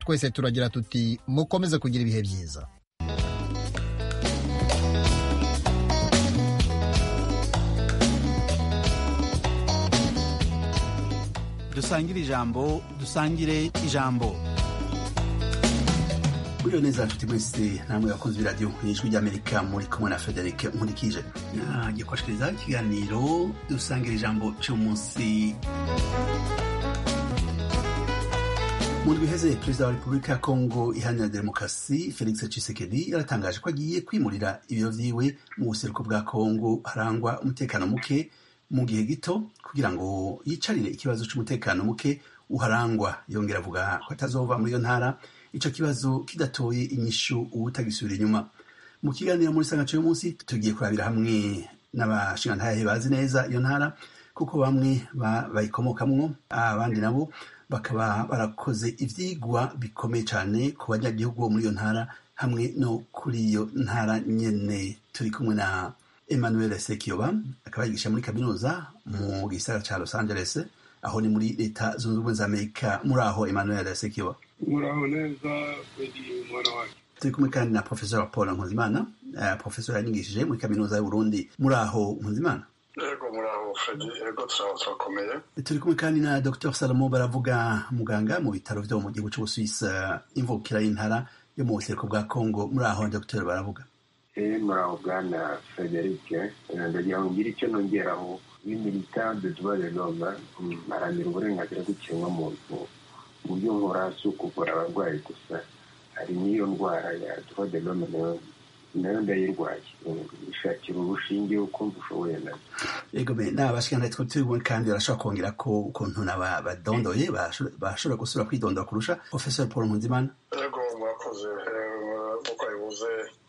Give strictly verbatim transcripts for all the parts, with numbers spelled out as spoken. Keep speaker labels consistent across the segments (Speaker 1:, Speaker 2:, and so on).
Speaker 1: twese turagira tuti mukomeze kugira ibihe byiza.
Speaker 2: dusangire ijambo dusangire ijambo
Speaker 3: Uriyo neza nshuti mwese namwe bakunze b'iradiyo ijwi ry'Amerika muri kumwe na Frederic Nkurikije nagiye kwashikiriza ikiganiro dusangira ijambo cy'umunsi. Mu ndwi iheze perezida wa Repubulika ya Kongo iharanira demokarasi Felix Tshisekedi yaratangaje ko agiye kwimurira ibiro vyiwe mu buseruko bwa Kongo harangwa umutekano muke mu gihe gito kugira ngo yicarire ikibazo cy'umutekano muke uharangwa. Yongera avuga ko atazova muri iyo ntara ico kibazo kidatoye inyishu ubutagisubira inyuma. Mu kiganiro muri sangaco y'umunsi tugiye kurabira hamwe n'abashingantahe bazi neza iyo ntara kuko bamwe bayikomokamwo, abandi nabo bakaba barakoze ivyigwa bikomeye cyane ku banyagihugu bo muri iyo ntara hamwe no kuri iyo ntara nyene. Turi kumwe na Emmanuel Sekiyoba akaba yigisha muri kaminuza mu gisagara ca Los Angeles aho ni muri leta zunze ubumwe za Amerika. Muri aho Emmanuel Sekiyoba?
Speaker 4: Muraho neza Fredi mwana wacu.
Speaker 3: Turi kumwe kandi na Professor Paul Nkunzimana, uh, professor yanyigishije muri kaminuza y'u Burundi. Muri aho Nkunzimana?
Speaker 4: Yego muraho Fredi, yego turakomeye.
Speaker 3: Turi kumwe kandi na Docteur Salomo Baravuga, muganga mu bitaro vyo mu gihugu c'Ubusuwisi, imvukira y'intara yo mu buseruko bwa Kongo. Muri aho Docteur Baravuga?
Speaker 5: Eh muraho bwana Frederic, ndagira ngo ngire icyo nongeraho. Imilita de droit de l'homme arangira uburenganzira bw'ikiremwamuntu mu byo nkora si ukuvura abarwayi gusa, hari n'iyo ndwara ya droit de l'homme nayo ndayirwaye, ishakira urushinge ukumva ushoboye nazo.
Speaker 3: Yego be n'abashikana two turi kandi barashobora kongera ko ukuntu n'abadondoye bashobora gusubira kwidondora kurusha. Professor Paul Nkunzimana?
Speaker 4: Yego mwakoze uko bivuze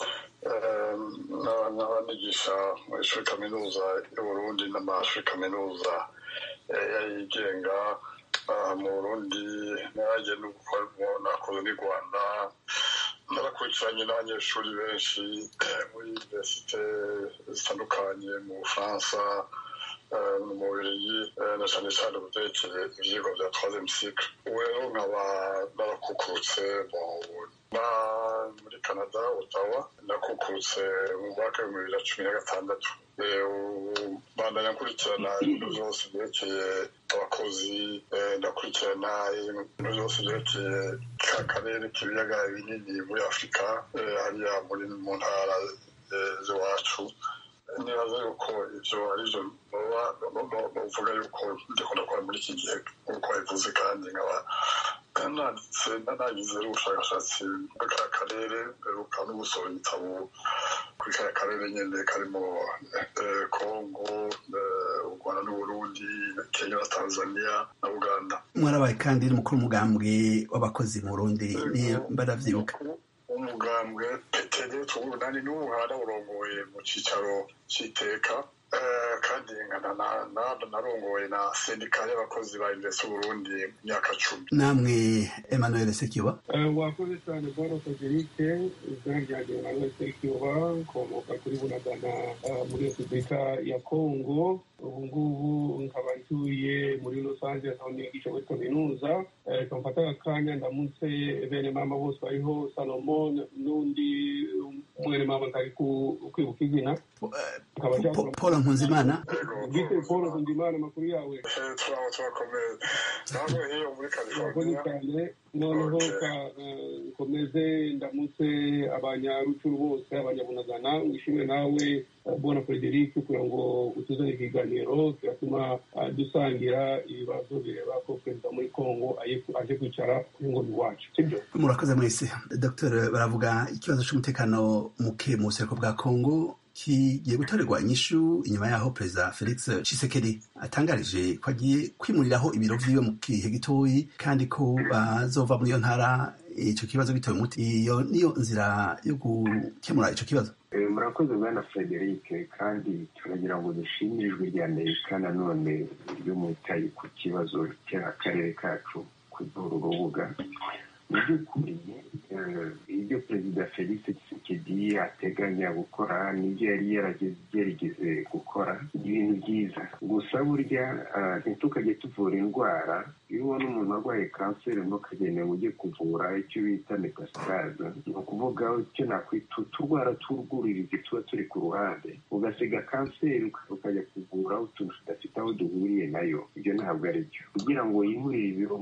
Speaker 4: n'abanigisha mu ishuri kaminuza y'Uburundi n'amashuri kaminuza yigenga mu Burundi, naje nakoze n'i Rwanda, narakurikiranye n'abanyeshuri benshi muri universite zitandukanye mu Bufaransa, mu Bubiligi, na cane cane mu vyerekeye ivyigwa vya troisième cycle. Ubu rero nkaba narakukurutse muri Canada, Ottawa, nakukurutse mu mwaka w'ibihumbi bibiri na cumi na gatandatu. Bandanya nkurikirana ibintu vyose vyerekeye abakozi, ndakurikirana ibintu vyose vyerekeye ka karere k'ibiyaga binini muri Afurika, hariya muri mu ntara z'iwacu. Nibaza yuko ivyo arivyo novuga yuko ndiko ndakora muri iki gihe nk'uko bivuze, kandi nkaba nanditse nagize ubushakashatsi muri ka karere, mperuka no gusohora ibitabo kuri ka karere nyene karimo Kongo, u Rwanda n'Uburundi, Kenya na Tanzania na Uganda.
Speaker 3: Mwarabaye kandi n'umukuru w'umugambwe w'abakozi mu Burundi, baravyibuka?
Speaker 4: Umugambwe P T D tuwunani n'ubu harawurongoye mu cicaro c'iteka, kandi narongoye na sendika y'abakozi ba Université Burundi myaka cumi.
Speaker 3: Namwe Emmanuel Sekiyoba?
Speaker 4: Wakoze cyane bwana Frederic, izina ryanjye Emmanuel Sekiyoba, nkomoka kuri Bunagana muri Repubulika ya Kongo. Ubu ngubu nkaba ntuye muri Los Angeles aho nigisha muri kaminuza. Kamfata akanya ndamutse bene mama bose bariho, Salomon n'undi mwene mama ntari kwibuka izina.
Speaker 3: Paul Nkunzimana?
Speaker 4: Bite Paul Nkunzimana, makuru yawe?
Speaker 6: Turaho turakomeye. Namwe hiyo muri California.
Speaker 4: Noneho nkomeze ndamutse abanyarucuru bose, abanyabunagana. Wishimire nawe bwana Frederic kugira ngo utuzane ikiganiro kiratuma dusangira ibibazo bireba ko perezida muri Kongo aje kwicara ku ngoma iwacu. Sibyo?
Speaker 3: Murakoze mwese. Docteur Baravuga, ikibazo cy'umutekano muke mu buseruko bwa Kongo kigiye gutorerwa inyishu inyuma yaho perezida Felix Tshisekedi atangarije ko agiye kwimuriraho ibiro vyiwe mu gihe gitoyi, kandi ko bazova muri iyo ntara ico kibazo gitoye umuti. Iyo niyo nzira yo gukemura ico kibazo?
Speaker 5: Murakoze bwana Frederic, kandi turagira ngo dushimire ijwi rya Amerika nanone ryo mutaye ku kibazo cy'akarere kacu kuri uru rubuga. Mu by'ukuri ibyo perezida Felix Tshisekedi ateganya gukora n'ibyo yari yarigeze gukora ibintu byiza, gusa burya ntitukajye tuvura indwara iyo ubona umuntu arwaye kanseri ntukagende ngo ujye kuvura icyo bita metastase, ni ukuvuga icyo nakwita uturwara tw'urwuririzi tuba turi ku ruhande, ugasiga kanseri ukajya kuvura utuntu tudafite aho duhuriye nayo. Ibyo ntabwo ari byo. Kugira ngo yimurire ibiro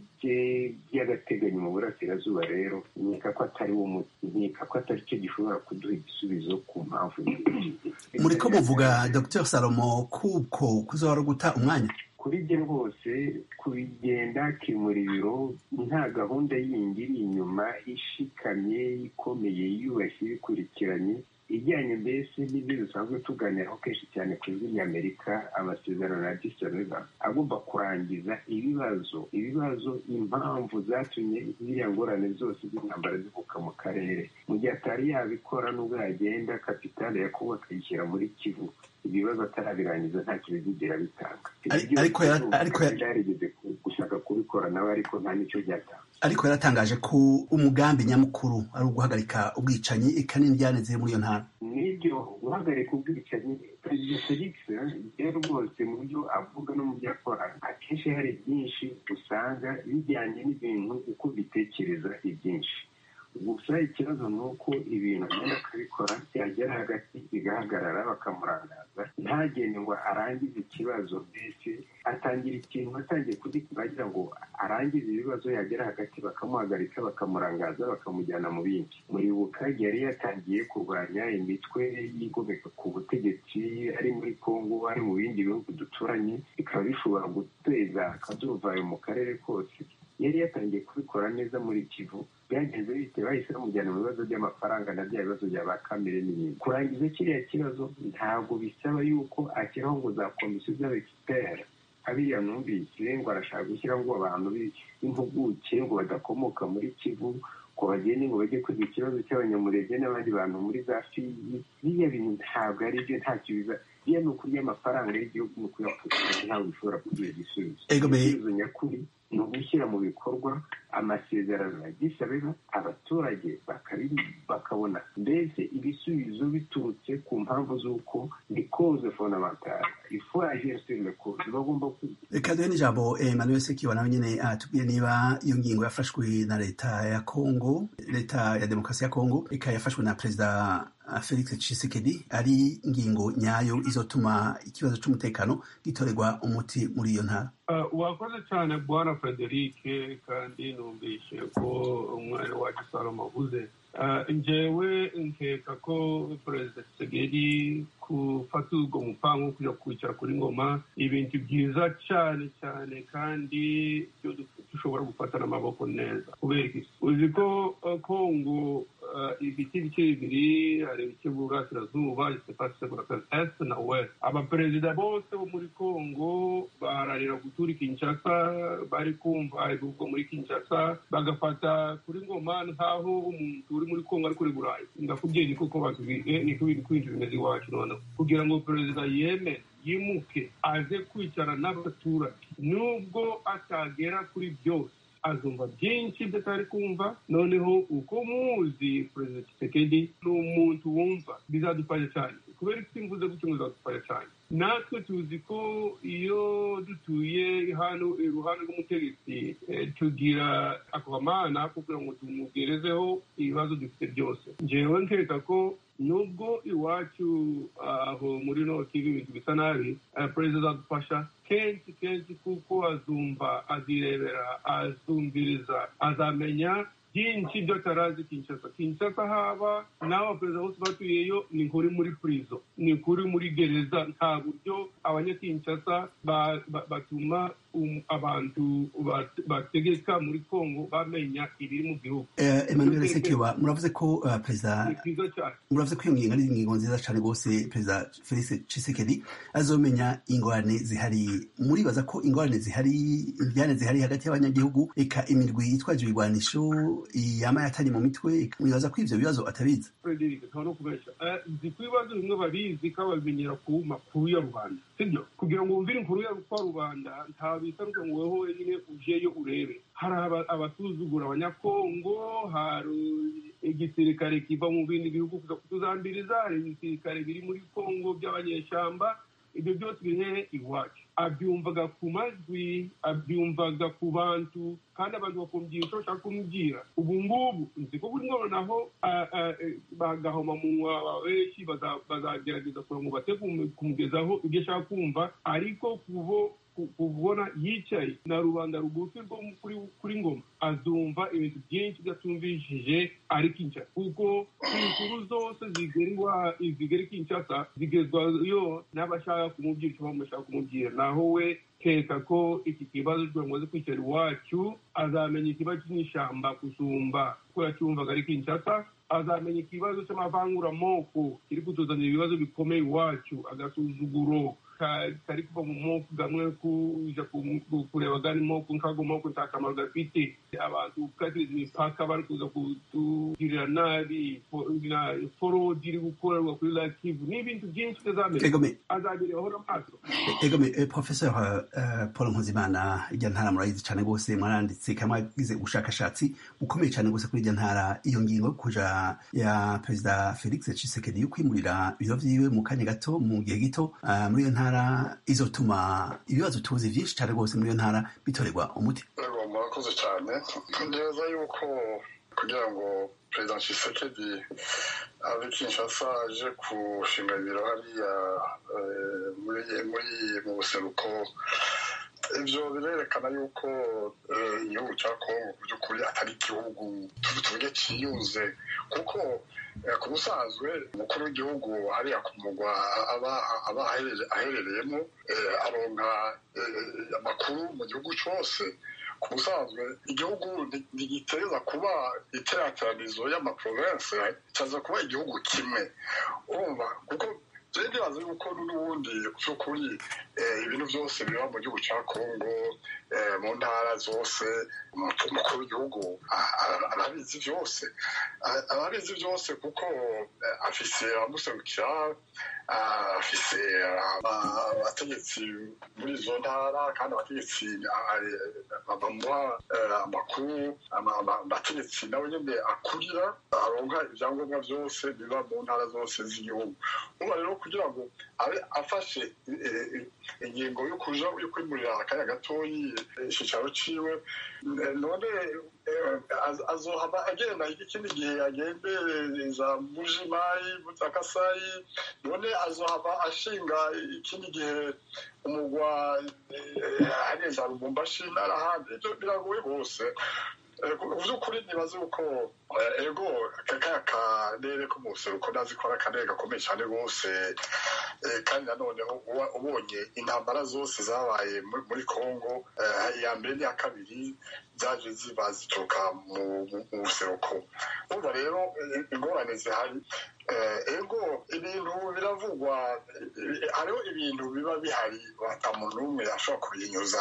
Speaker 5: bye by'agateganyo mu burasirazuba rero, nkeka ko atari wo muti, nkeka ko atari cyo gishobora kuduha igisubizo ku mpamvu nyinshi.
Speaker 3: Muriko muvuga Dr Salomo kuko kuzahora guta umwanya
Speaker 5: kuri bye rwose, kubigenda akimura ibiro nta gahunda yindi iri inyuma ishikamye ikomeye yubashye ibikurikiranye ijyanye mbese n'ibyo dusanzwe tuganiraho kenshi cyane ku ijwi ry'Amerika, amasezerano ya Addis Ababa agomba kurangiza ibibazo ibibazo impamvu zatumye ziriya ngorane zose z'intambara zivuka mu karere. Mu gihe atari yabikora n'ubwo yagenda kapitale yakuba akayishyira muri Kivu, ibibazo atarabirangiza nta kibizigera bitanga.
Speaker 3: Ariko ariko
Speaker 5: yarigeze gushaka kubikora nawe, ariko nta nicyo byatanga.
Speaker 3: Ariko yaratangaje ko umugambi nyamukuru ari uguhagarika ubwicanyi eka n'indyane ziri muri iyo ntara.
Speaker 5: Nibyo, guhagarika ubwicanyi. Perezida Felix rero rwose mu byo avuga no mu byo akora, akenshi hari byinshi usanga bijyanye n'ibintu uko bitekereza ibyinshi. Gusa ikibazo ni uko ibintu agenda akabikora byagera hagati bigahagarara bakamurangaza, ntagende ngo arangize ikibazo. Mbese atangira ikintu atangiye kugira ngo arangize ibibazo, yagera hagati bakamuhagarika bakamurangaza bakamujyana mu bindi. Muribuka yari yatangiye kurwanya imitwe yigomeka ku butegetsi ari muri Kongo, ari mu bindi bihugu duturanye, bikaba bishobora guteza akaduruvayo mu karere kose. Yari yatangiye kubikora neza muri Kivu, byagenze bite bahise bamujyana mu bibazo by'amafaranga na bya bibazo bya ba kamere n'ibindi. Kurangiza kiriya kibazo ntabwo bisaba yuko ashyiraho ngo za komisiyo z'abexpert, abiriya numvise ngo arashaka gushyiraho ngo abantu b'impuguke ngo badakomoka muri Kivu ko bagende ngo bajye kwiga ikibazo cy'abanyamurenge n'abandi bantu muri za Fiyi. Biriya bintu ntabwo ari byo, nta kibiza. Iyo ni ukurya amafaranga y'igihugu ni ukuyapfukira, ntabwo bishobora kugira igisubizo. Igisubizo nyakuri ni ugushyira mu bikorwa amasezerano ya Addis Ababa, abaturage bakabona mbese ibisubizo biturutse ku mpamvu z'uko ni cause fondamentale. Il faut agir sur les causes. Bagomba kwiga.
Speaker 3: Reka duhe n'ijambo Emmanuel Sekiwa nawe nyine atubwiye niba iyo ngingo yafashwe na leta ya Kongo, leta ya demokarasi ya Kongo, ika yafashwe na Perezida Felix Tshisekedi ari ngingo nyayo izotuma ikibazo cy'umutekano gitorerwa umuti muri iyo ntara.
Speaker 7: Wakoze cyane Bwana Frederic, kandi numvise ko umwana wacu Salomo avuze. Njyewe nkeka ko Perezida Tshisekedi gufata ubwo mupango kujya kwicara kuri ngoma ibintu byiza cyane cyane, kandi byo dushobora gufata n'amaboko neza. Kubera iki? Uzi ko Kongo ibiti bice bibiri, hari ibice burasirazuba, est na west. Abaperezida bose bo muri Kongo bararira gutura Kinshasa, bari kumva ibivugo muri Kinshasa, bagafata kuri ngoma nkaho umuntu uri muri Kongo ari kuri Burayi. Ndakubwiye ni koko batubwiye ni kubiri kwinjira imeze iwacu none kugira ngo perezida yeme yimuke aze kwicara n'abaturage, nubwo atagera kuri byose azumva byinshi bitari kumva. Noneho uko muzi Perezida Tshisekedi ni umuntu wumva, bizadufasha cyane. Kubera ko mvuze gutyo bizadufasha cyane. Natwe tuzi ko iyo dutuye hano iruhande rw'umutegetsi tugira akamana kugira ngo tumugerezeho ibibazo dufite byose. Njyewe nkeka ko nubwo iwacu aho muri North Kivu ibintu bisa nabi, perezida adufasha kenshi kenshi kuko azumva, azirebera, azumviriza, azamenya byinshi byo atarazi Kinshasa. Kinshasa haba n'abo perezida bose batuyeyo ni nkuri muri prison, ni kuri muri gereza. Nta buryo abanyakinshasa batuma abantu bategeka muri Kongo bamenya ibiri mu gihugu.
Speaker 3: Emmanuel Sekiwa, muravuze ko perezida muravuze ko iyo ngingo ari ingingo nziza cyane rwose. Perezida Felix Tshisekedi azomenya ingorane zihari. Muribaza ko ingorane zihari, indyane zihari hagati y'abanyagihugu, eka imirwi yitwaje ibigwanisho yama yatari mu mitwe, muribaza ko ivyo bibazo atabizi?
Speaker 7: Frederic, ntabwo kubesha. Nzi ko ibibazo bimwe babizi ko babimenyera ku makuru ya rubanda, sibyo? Kugira ngo wumvire inkuru ya rubanda nta bitaruka ngo weho wenyine ujeyo urebe. Hari abasuzugura abanyakongo, hari igisirikare kiva mu bindi bihugu kuza kutuzambiriza, hari igisirikare biri muri Kongo by'abanyeshamba. Ibyo byose biri iwacu. abyumvaga ku majwi abyumvaga ku bantu kandi abantu bakumvira icyo bashaka kumubwira ubu ngubu nzi ko buri noneho bagahoma munwa benshi bazagerageza kugira ngo bate kumugezaho ibyo ashaka kumva ariko kubo kubona yicaye na rubanda rugufi rwo kuri ngoma azumva ibintu byinshi byatumvishije ari Kinshasa kuko inkuru zose zigera i Kinshasa zigezwayo n'abashaka kumubwira icyo bashaka kumubwira naho we keka ko iki kibazo cyamaze kwicara iwacu azamenya ikibazo cy'ishyamba kusumba ko yacyumvaga ari Kinshasa azamenya ikibazo cy'amavanguramoko kiri kutuzanira ibibazo bikomeye iwacu agasuzuguro kari kuva mu moko gamwe kuja kureba gani moko nkago moko nta kamaro gafite abantu katiriza imipaka bari kuza kutugirira nabi forodi iri gukorerwa kuri lakivu n'ibintu byinshi bizamenya azabireho n'amaso
Speaker 3: egome professeur Paul Nkuzimana irya ntara murayizi cyane rwose mwaranditse kamwe gize ubushakashatsi bukomeye cyane rwose kuri irya ntara iyo ngingo kuja ya perezida Felix Tshisekedi yo kwimurira ibiro vyiwe mu kanya gato mu gihe gito muri iyo ntara izotuma ibibazo tuzi vyinshi cyane rwose muri iyo ntara bitorerwa umuti.
Speaker 4: Ego murakoze cyane ndeza yuko kugira ngo perezida Tshisekedi abe Kinshasa aje kushinga ibiro hariya muri mu buseruko ivyo birerekana yuko igihugu cya Kongo mu by'ukuri atari igihugu tuvuge ciyuze kuko ku busanzwe umukuru w'igihugu hariya ku mugwa aba aherereyemo aronka amakuru mu gihugu cyose ku busanzwe igihugu ntigiteza kuba iteraniranizo y'amaprovensi cyaza kuba igihugu kimwe urumva kuko rero ndibaza yuko n'ubundi by'ukuri ibintu byose biba mu gihugu cya Kongo mu ntara zose umukuru w'igihugu arabizi byose arabizi byose kuko afise abamuserukira afise abategetsi muri izo ntara kandi abategetsi bamuha amakuru abategetsi nawe nyine akurira aronka ibyangombwa byose biba mu ntara zose z'igihugu uba rero kugira ngo abe afashe ingingo yo kuja yo kwimurira akanya gatoyi icicaro ciwe none azohaba agenda ikindi gihe agende za Mujimayi Mutakasayi none azohaba ashinga ikindi gihe umugwa ari za Lubumbashi n'ahandi ibyo biragoye rwose uvyukuri nibaze uko ego kakaya karere ko mu buseruko nazi ko ari akarere gakomeye cyane rwose kandi nanoneho ubonye intambara zose zabaye muri Kongo iya mbere n'iya kabiri zaje ziba zituruka mu buseruko umva rero ingorane zihari ego ibintu biravugwa hariho ibintu biba bihari ata muntu n'umwe ashobora kubinyuza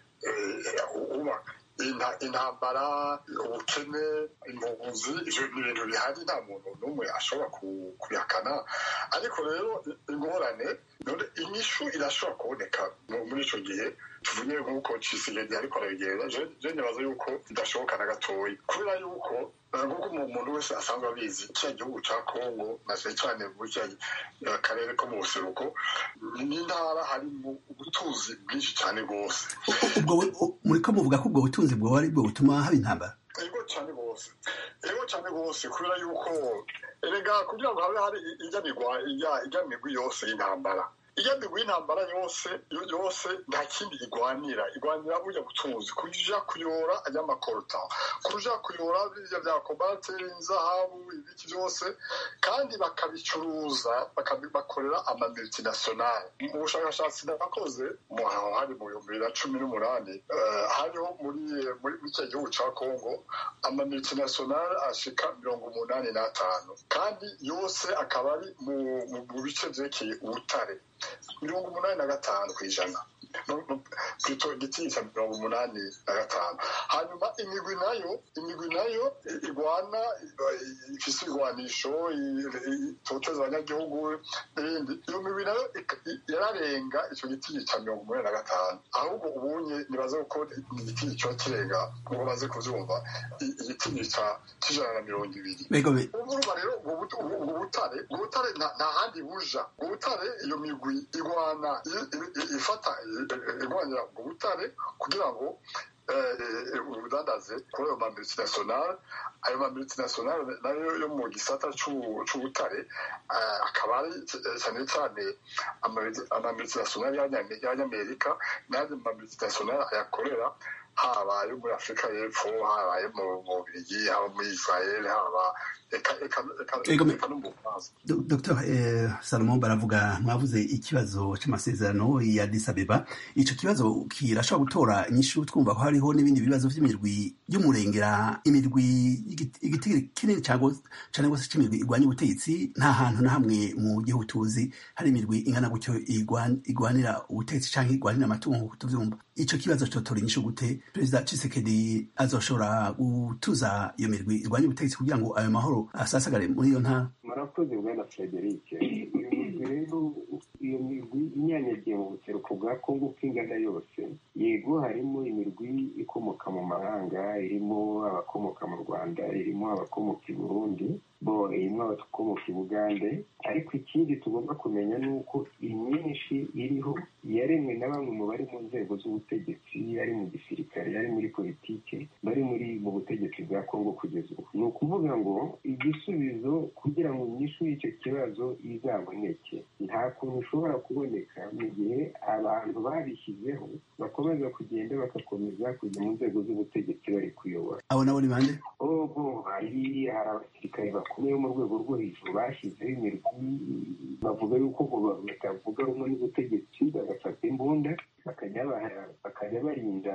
Speaker 4: uba intambara ubukene impunzi ivyo ni ibintu bihari nta muntu n'umwe ashobora kubihakana ariko rero ingorane none inyishu irashobora kuboneka muri ico gihe tuvuye nk'uko Tshisekedi ariko arabigenda je nibaza yuko bidashoboka na gatoyi kubera yuko nk'uko umuntu wese asanzwe abizi kiriya gihugu ca Kongo na cyane muri kiriya karere ko mu buseruko n'intara harimo ubutunzi bwinshi cyane rwose
Speaker 3: muriko muvuga ko ubwo butunzi bwo ari bwo butuma haba intambara
Speaker 4: ego cyane rwose ego cyane rwose kubera yuko erega kugira ngo habe hari ijya migwa ijya migwi yose y'intambara ijya migwi y'intambara yose yose nta kindi igwanira igwanira burya butunzi kuja kuyora ajya makorota kuja kuyora birya bya cobalt inzahabu ibiki byose kandi bakabicuruza bakabibakorera ama multinational mu bushakashatsi nakoze mu hari mu bibiri na cumi n'umunani hariho muri muri icyo gihugu cya Kongo ama multinational ashika mirongo umunani n'atanu kandi yose akaba ari mu bice vyerekeye ubutare mirongo umunani na gatanu kw'ijana kwito igiti cya mirongo umunani na gatanu hanyuma imigwi nayo imigwi nayo igwana ifise igwanisho itoteza abanyagihugu n'ibindi iyo migwi nayo yararenga ico giti cya mirongo umunani na gatanu ahubwo ubunye nibaza ko igiti cyo kirenga ngo baze kuvyumva igiti ijana na mirongo ibiri
Speaker 3: Bego be.
Speaker 4: urumva rero ubwo butare ubwo butare nta handi buja ubwo butare iyo migwi igwana ifata igwanira ubwo butare kugira ngo ubudandaze kuri ayo mamultinationale ayo mamultinationale nayo yo mu gisata c'ubutare akaba ari cyane cyane amamultinationale y'abanyamerika n'andi mamultinationale ayakorera haba ayo muri afurika y'epfo haba ayo mu bubiligi haba muri israel haba eka no mu bufaransa.
Speaker 3: Dr Salomon baravuga mwavuze ikibazo c'amasezerano ya Addis Abeba, ico kibazo kirashobora gutora inyishu twumva ko hariho n'ibindi bibazo vy'imirwi y'umurengera, imirwi igiti kinini cyangwa cyane gose cy'imirwi igwanya ubutegetsi. Nta hantu na hamwe mu gihugu tuzi hari imirwi ingana gutyo igwanira ubutegetsi canke igwanira amatungo tuvyumva. Ico kibazo cotora inyishu gute? Perezida Tshisekedi azoshobora gutuza iyo mirwi igwanya ubutegetsi kugira ngo ayo mahoro asasagare muri iyo ntara?
Speaker 5: Murakoze bwana Frederic. Iyo migwi rero iyo migwi inyanyagiye mu buseruko bwa Kongo k'ingana yose, yego harimo imirwi ikomoka mu mahanga, irimo abakomoka mu Rwanda, irimo abakomoka i Burundi, bo irimo abakomoka i Bugande, ariko ikindi tugomba kumenya ni uko imyinshi iriho yaremwe na bamwe mu bari mu nzego z'ubutegetsi, ari mu gisirikare, ari muri politike, bari muri mu butegetsi bwa Kongo kugeza ubu. Ni ukuvuga ngo igisubizo kugira ngo inyishu y'icyo kibazo izaboneke nta kuntu ushobora kuboneka mu gihe abantu babishyizeho bakomeza kugenda bagakomeza kujya mu nzego z'ubutegetsi bari kuyobora.
Speaker 3: Abo nabo ni bande?
Speaker 5: Obo hari hari abasirikare bakomeye mu rwego rwo hejuru bashyizeho imirwi bavuga yuko batavuga rumwe n'ubutegetsi, bagafata imbunda bakajya barinda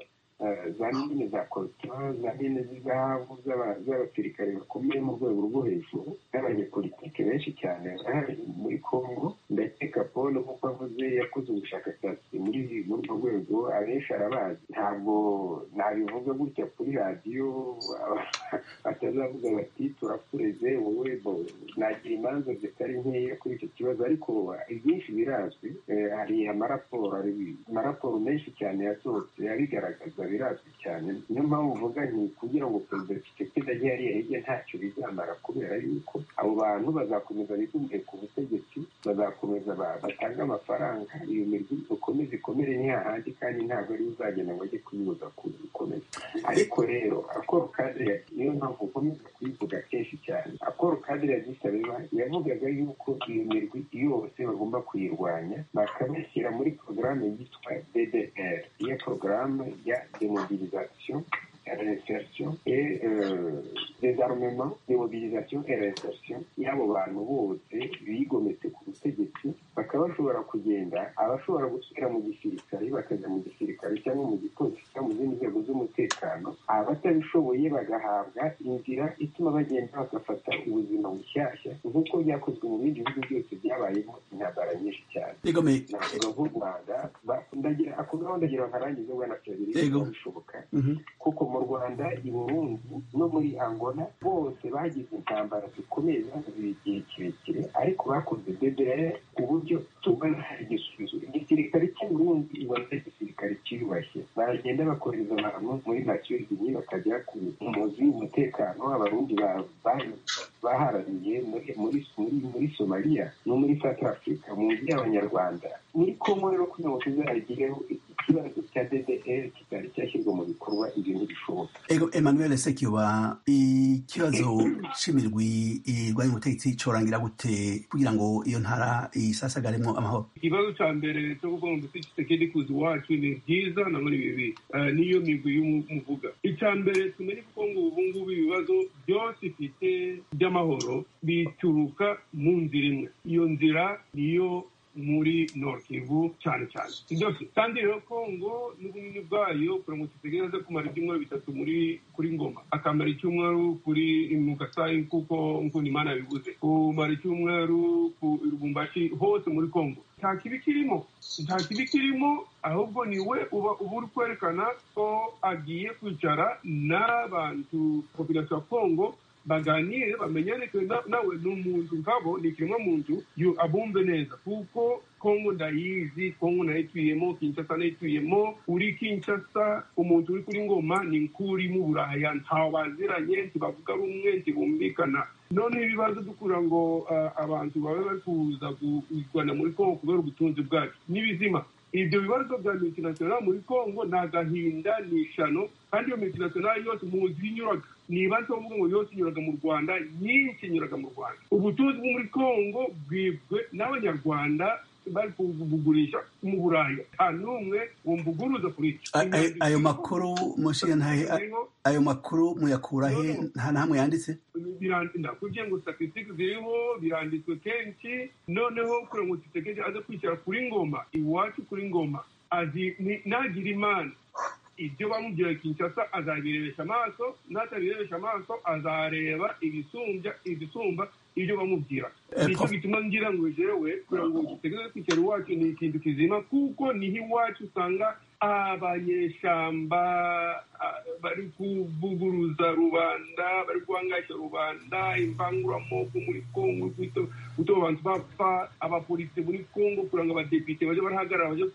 Speaker 5: za mine za korutura, za mine z'izahabu z'abasirikare bakomeye mu rwego rwo hejuru n'abanyepolitike benshi cyane muri Kongo. Ndakeka Paul nk'uko avuze yakoze ubushakashatsi muri urwo rwego, abenshi arabazi. Ntabwo nabivuga gutya kuri radiyo batazavuga bati turakureze wowe, nagira imanza zitari nkeya kuri icyo kibazo, ariko ibyinshi birazwi. Hari amaraporo amaraporo menshi cyane yasohotse abigaragaza, birazwi cyane. Niyo mpamvu uvuga nti kugira ngo perezida Tshisekedi ajye hariya hirya ntacyo bizamara, kubera yuko abo bantu bazakomeza bigumye ku butegetsi, bazakomeza batanga amafaranga, iyo mirwi ikomeze ikomere ni hahandi, kandi ntabwo ari uzagenda ngo ajye kuyibuza kuyikomeza. Ariko rero akoro kadire, niyo mpamvu ukomeza kuyivuga kenshi cyane, akoro kadire ya Addis Abeba yavugaga yuko iyo mirwi yose bagomba kuyirwanya, bakabashyira muri porogaramu yitwa D D R, iyo porogaramu ya démobilisation, réinsertion et euh, désarmement, démobilisation et réinsertion y'abo bantu bose bigometse ku butegetsi, bakaba bashobora kugenda, abashobora gusubira mu gisirikare bakajya mu gisirikare cyangwa mu gipolisi cyangwa mu zindi nzego z'umutekano, abatabishoboye bagahabwa inzira ituma bagenda bagafata ubuzima bushyashya, nk'uko byakozwe mu bindi bihugu byose byabayemo intambara nyinshi cyane. Navuga nk'u Rwanda, ndagira ako gahunda ndagira nkarangize bwana Frederic bishoboka, kuko mu Rwanda, i Burundi no muri Angola bose bagize intambara zikomeye zagize igihe kirekire, ariko bakoze D D R ku buryo tubona hari igisubizo. Igisirikare cy'u Burundi ibona igisirikare cyiyubashye, baragenda bakohereza abantu muri Nations Unies bakajya ku muzi w'umutekano. Abarundi baharaniye muri muri Somalia no muri South Africa, mu nzi y'Abanyarwanda. Muri Kongo rero kugira ngo tuzagireho ikibazo cya D D R kitari cyashyirwa mu bikorwa, ibyo ntibishoboka.
Speaker 3: Ego Emmanuel Sekiba, ikibazo cy'imirwi irwanya ubutegetsi corangira gute kugira ngo iyo ntara isasagaremo amahoro?
Speaker 7: Ikibazo cya mbere cyo kuvuga ngo Tshisekedi kuzi wacu ni byiza na muri bibi, niyo migwi y'umuvuga. Icya mbere tumenye ko ngo ubu ngubu ibibazo byose ifite by'amahoro bituruka mu nzira imwe. Iyo nzira niyo muri Nord Kivu cyane cyane. Byose kandi rero Kongo n'ubunini bwayo kugira ngo tutegereze kumara ibyumweru bitatu muri kuri Ngoma, akamara icyumweru kuri mu Kasai kuko nk'uko Imana bivuze, kumara icyumweru ku Lubumbashi, hose muri Kongo nta kibi kirimo, nta kibi kirimo, ahubwo niwe uba uri kwerekana ko agiye kwicara n'abantu population ya Kongo baganire bamenyane ko nawe ni umuntu nkabo ni ikiremwa muntu abumve neza kuko Kongo ndayizi, Kongo nayituyemo, Kinshasa nayituyemo. Uri Kinshasa umuntu uri kuri Ngoma ni nkuri mu Buraya, ntawe baziranye, ntibavuga rumwe, ntibumvikana. None ibibazo dukura ngo uh, abantu babe bari kuza kugwana muri Kongo kubera ubutunzi bwacu n'ibizima. Ibyo bibazo bya multinational muri Kongo nagahinda nishano, kandi iyo multinational yose muzi inyuraga niba ntovuga ngo yose inyuraga mu Rwanda, nyinshi inyuraga mu Rwanda. Ubutunzi bwo muri Kongo bwibwe n'abanyarwanda bari kubugurisha mu Buraya, anumwe wumbuguruza kuri iki.
Speaker 3: Ayo makuru mushiye ntahe, ayo makuru muyakura he? Nta namwe yanditse
Speaker 7: birandinda kugira ngo statistics ziriho biranditswe kenshi. Noneho kuri ngo Tshisekedi aza kwicara kuri Ngoma, iwacu kuri Ngoma azi nagira imana ibyo bamubwira Kinshasa azabirebesha amaso, natabirebesha amaso azareba ibisumbya ibisumba ibyo bamubwira. Nicyo gituma ngira ngo jewe kugira ngo Tshisekedi kwicara iwacu ni ikintu kizima, kuko niho iwacu usanga abanyeshamba bari kuvuguruza rubanda, bari guhangaisha rubanda, imvanguramoko muri Kongo, kuto abantu bapfa, abapolisi muri Kongo kugira ngo abadepite baje barahagarara baje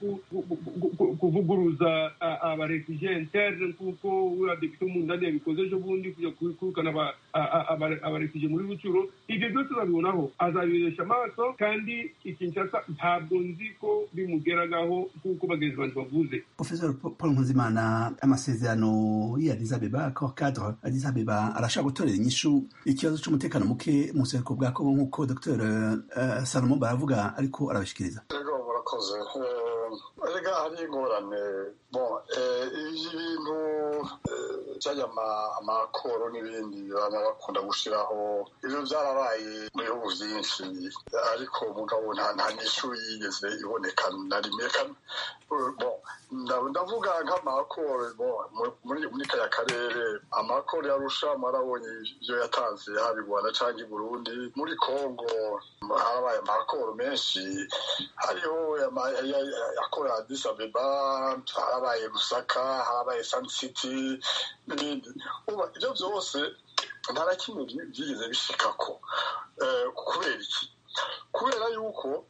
Speaker 7: kuvuguruza abarefugie interne, kuko abadepite mu ndani yabikoze ejo bundi kujya kwirukana abarefugie muri Rucuro. Ibyo byose babibonaho, azabiresha amaso, kandi Kinshasa ntabwo nzi ko bimugeragaho kuko bagenzi bantu bavuze.
Speaker 3: Professor Paul Nkuzimana, amasezerano ya Addis Abeba, accord cadre Addis Abeba arashaka gutorera inyishu ikibazo cy'umutekano muke mu buseruko bwa Kongo nk'uko Dr uh, Salomon baravuga ariko arabashikiriza.
Speaker 4: Ego murakoze. Erega hari ingorane bon ibintu cyangwa amakoro n'ibindi baba bakunda gushiraho, ibyo byarabaye mu bihugu byinshi, ariko mugabo nta nta n'ishu yigeze iboneka na rimwe. Bon ndavuga nk'amakoro muri muri kaya karere, amakoro yarusha marabonye ibyo yatanze haba i Rwanda cyangwa i Burundi. Muri Kongo harabaye amakoro menshi, hariho akora Addis Abeba, harabaye Lusaka, harabaye Sun City n'ibindi. Uba ibyo byose nta na kimwe byigeze bishikako. Kubera iki? Kubera yuko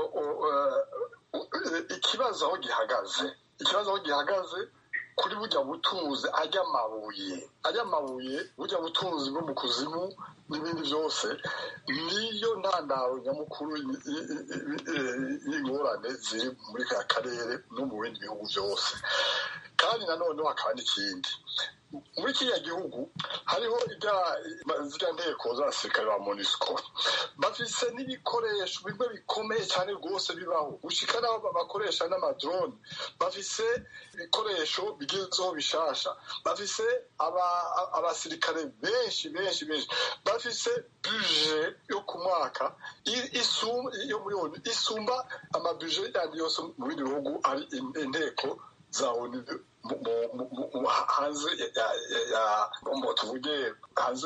Speaker 4: ikibazo aho gihagaze ikibazo aho gihagaze kuri burya butunzi ajya amabuye ajya amabuye burya butunzi bwo mu kuzimu n'ibindi byose niyo ntandaro nyamukuru y'ingorane ziri muri ka karere no mu bindi bihugu byose. Kandi nanone hakaba n'ikindi, muri kiriya gihugu hariho ziriya nteko z'abasirikare ba MONUSCO, bafise n'ibikoresho bimwe bikomeye cyane rwose bibaho, gushika n'aho bakoresha n'amadrone, bafise ibikoresho bigezeho bishasha, bafise abasirikare benshi benshi benshi, bafise budget yo ku mwaka yo muri onu isumba amabudget yandi yose mu bindi bihugu ari inteko za onu hanze ya tuvuge hanze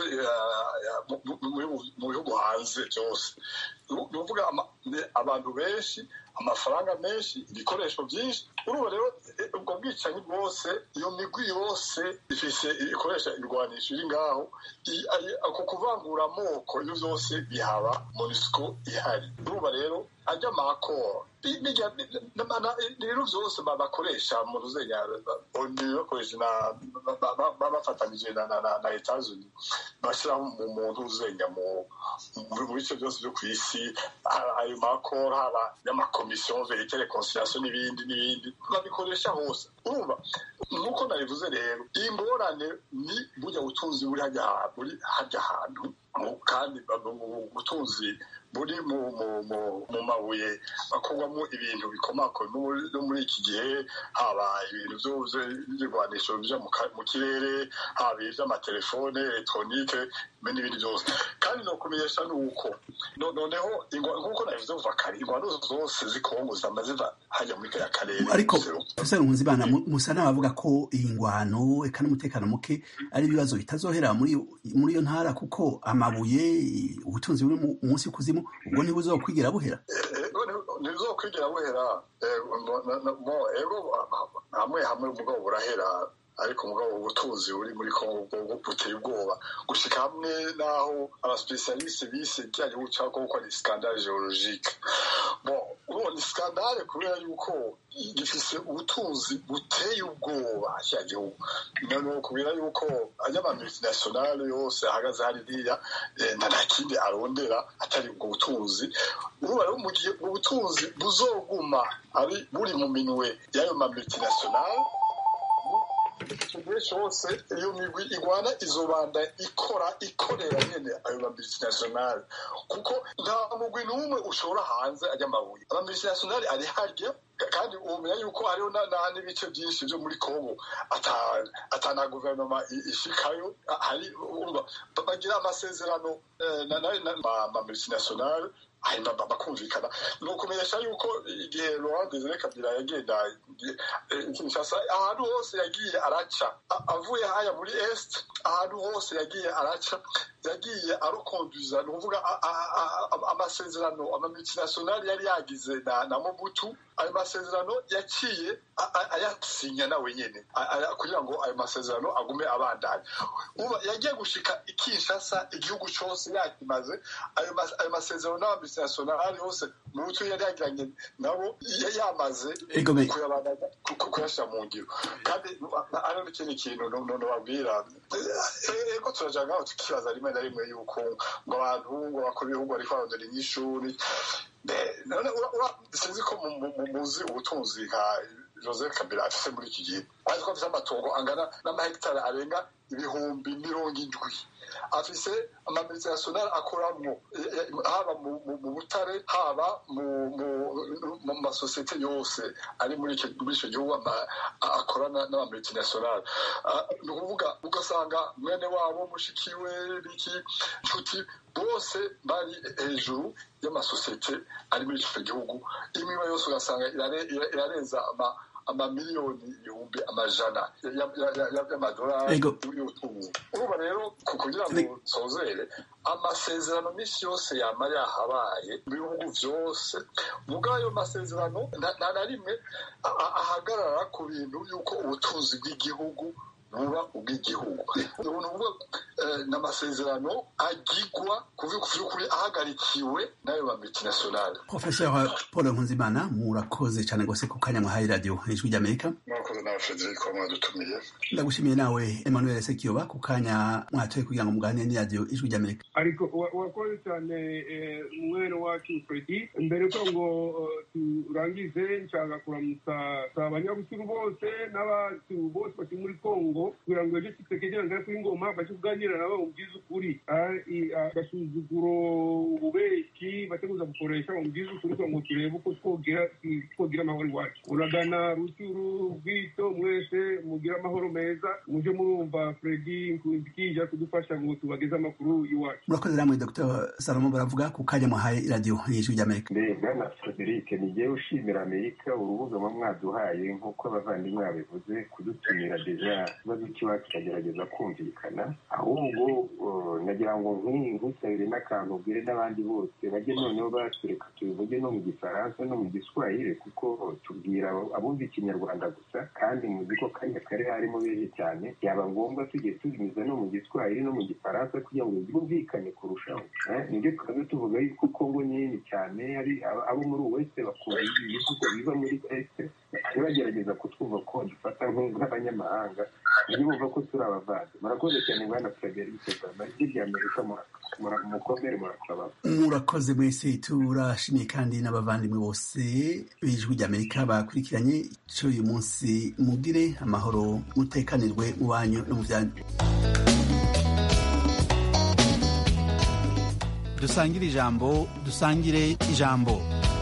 Speaker 4: mu bihugu hanze byose. Ni ukuvuga abantu benshi, amafaranga menshi, ibikoresho byinshi. Urumva rero ubwo bwicanyi bwose, iyo migwi yose ifise ikoresha irwanisho iri ngaho, ako kuvangura amoko ibyo byose bihaba MONUSCO ihari. Urumva rero ajya amakoro ibintu byose bakoresha mu ruzenya bakoresha bafatanije na Etats-Unis, bashyiraho umuntu uzenya mu bice byose byo ku isi, ayo makoro haba y'amakomisiyo verite reconciliation n'ibindi n'ibindi babikoresha hose. Urumva nk'uko nabivuze rero, iyi ngorane ni burya butunzi buri hajya ahantu, kandi ubutunzi buri mu mabuye akorwamo ibintu bikomako no muri iki gihe, haba ibintu by'irwanisho bija mu kirere, haba iby'amatelefone elegitoronike n'ibindi byose. Kandi no kumenyesha nuko noneho nk'uko nabivuze kuva kare, ingwano zose zikongo zamaze ziva hajya muri kaya karere.
Speaker 3: Ariko Professor Nkuzimana, musa n'abavuga ko iyi ngwano eka n'umutekano muke ari ibibazo bitazohera muri muri iyo ntara, kuko amabuye ubutunzi buri munsi kuzimu ubwo ntibuzokwigira buhera.
Speaker 4: Ntibuzokwigira buhera, ego hamwe hamwe umugabo burahera, ariko mugabo ubutunzi buri muri Kongo buteye ubwoba gushika hamwe naho abaspecialiste bise cyane ucako ko ari scandale géologique. Bon, ubu ni scandale kubera yuko gifise ubutunzi buteye ubwoba cya gihugu. None kubera yuko ayama multinationale yose ahagaze hariya nta nakindi arondera atari ubwo butunzi. Ubu rero mu gihe ubutunzi buzoguma ari buri mu minwe y'ayo ma multinationale, igihe cyose iyo migwi igwana izobanda ikora ikorera nyene ayo ma multinationale, kuko nta mugwi n'umwe ushobora hanze ajya amabuye. Ama multinationale ari harya kandi umenya yuko hariho n'ibice byinshi byo muri Kongo atana guverinoma ishikayo, hari bagira amasezerano na multinationale hanyuma bakumvikana. Ni ukumenyesha yuko igihe Laurent Désiré Kabila yagenda Kinshasa, ahantu hose yagiye araca, avuye haya muri est, ahantu hose yagiye araca, yagiye arokonduza, ni ukuvuga amasezerano ama multinationale yari yagize na Mobutu, ayo masezerano yaciye ayasinya nawe nyene kugira ngo ayo masezerano agume abandanya. Uba yagiye gushika Kinshasa igihugu cyose yakimaze ayo masezerano n'aba multinationale hose Mobutu yari yagiranye nabo yamaze kuyashyira mu ngiro. Kandi ari n'ikindi kintu noneho babwira ego turaja ngaho tukibaza rimwe na rimwe yuko ngo abantu ngo bakora ibihugu ariko barondera inyishuri. Sinzi ko muzi ubutunzi nka Joseph Kabila afise muri iki gihe, ariko afise amatongo angana n'amahegitari arenga ibihumbi mirongo indwi, afise ama multinationale akoramwo haba mu butare haba mu masosiyete yose ari muri icyo gihugu akorana n'ama multinationale. Ni ukuvuga ugasanga mwene wabo mushikiwe biki nshuti bose bari hejuru y'amasosiyete ari muri icyo gihugu, imwe yose ugasanga irarenza ama amamiliyoni ibihumbi amajana y'amadolari y'ubutunzi. Uruba rero kugira ngo nsozere amasezerano misi yose yama yahabaye mu bihugu vyose, mugabo ayo masezerano nta na rimwe ahagarara ku bintu yuko ubutunzi bw'igihugu buba ubw'igihugu. Ubu n'amasezerano agigwa kuvyukuri ahagarikiwe n'ayo ma multinationale.
Speaker 3: Professeur Paul Nkunzimana, murakoze cyane gose ku kanya mwahaye radio Ijwi ry'Amerika.
Speaker 4: Murakoze nawe Frederico mwadutumiye.
Speaker 3: Ndagushimiye nawe Emmanuel Sekiyoba ku kanya mwatoye kugira ngo muganire ni radio Ijwi ry'Amerika.
Speaker 7: Ariko wakoze cyane mwene wacu Fredi. Mbere ko ngo turangize nshaka kuramutsa abanyabusuru bose n'abatu bose bari muri Kongo kugira ngo ejo Tshisekedi ngara kuri ngoma baje kuganira nabo mu byiza ukuri, agasuzuguro ububeki bateguza gukoresha mu byiza ukuri ko ngo turebe uko twogera twogira amahoro iwacu. Uragana Rucyuru Bwito mwese mugira amahoro meza, muje murumva Fredi Nkunzikija kudufasha ngo tubageze amakuru iwacu.
Speaker 3: Murakoze namwe Dr Salomo baravuga ku kanya mwahaye radio Ijwi ry'Amerika.
Speaker 5: Bwana Frederic, nigiye ushimira Amerika urubuga mu mwaduhaye nk'uko abavandimwe babivuze kudutumira deja ikibazo cy'iwacu kikagerageza kumvikana. Ahubwo nagira ngo nk'usabire n'akantu ubwire n'abandi bose bajye noneho batureka tubivuge no mu Gifaransa no mu Giswahili, kuko tubwira abumva Ikinyarwanda gusa kandi muzi ko kanya kare harimo benshi cyane, yaba ngombwa tugiye tubinyuza no mu Giswahili no mu Gifaransa kugira ngo byumvikane kurushaho. Nibyo twaje tuvuga yuko Kongo nyinshi cyane ari abo muri West bakora ibihugu biva muri Est, bagerageza kutwumva ko dufata nk'abanyamahanga, ntibumva ko turi abavandi. Murakoze cyane Bwana Frederic Kabila, Ijwi ry'Amerika mukomere murakaba.
Speaker 3: Murakoze mwese, turashimiye kandi n'abavandimwe bose b'Ijwi ry'Amerika bakurikiranye ico uyu munsi. Mugire amahoro, mutekanirwe mu banyu no mu byanyu.
Speaker 2: Dusangire ijambo, dusangire ijambo.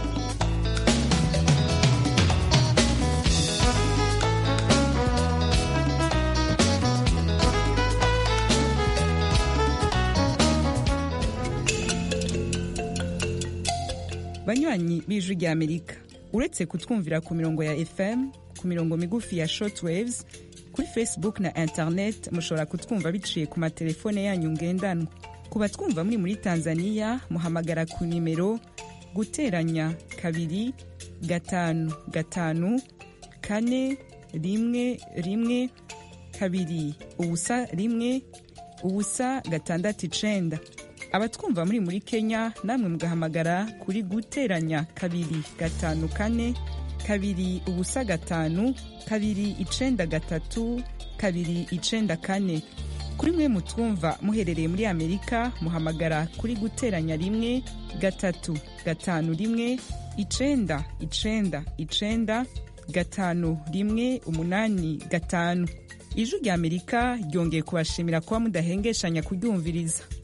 Speaker 8: Banywanyi b'Ijwi ry'Amerika, uretse kutwumvira ku mirongo ya F M, ku mirongo migufi ya shortwaves, kuri Facebook na internet mushobora kutwumva biciye ku matelefone yanyu ngendanwa. Ku batwumva muri muri Tanzania muhamagara ku nimero guteranya kabiri gatanu gatanu kane rimwe rimwe kabiri ubusa rimwe ubusa gatandatu icenda. Abatwumva muri muri Kenya namwe mugahamagara kuri guteranya kabiri gatanu kane kabiri ubusa gatanu kabiri icenda gatatu kabiri icenda kane. Kuri mwe mutwumva muherereye muri Amerika muhamagara kuri guteranya rimwe gatatu gatanu rimwe icenda icenda icenda gatanu rimwe umunani gatanu. Ijwi rya Amerika ryongeye kubashimira kuba mudahengeshanya kuryumviriza.